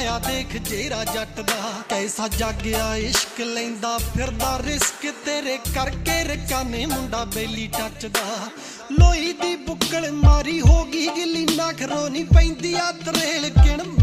ਆਇਆ ਦੇਖ ਜੇਰਾ ਜੱਟ ਦਾ कैसा जागया इश्क लैंदा फिरदा रिस्क तेरे करके रकाने मुंडा बेली टचदा लोई दी बुक्कल मारी होगी गिली ना खरो नी पैंदी आ तरेल किण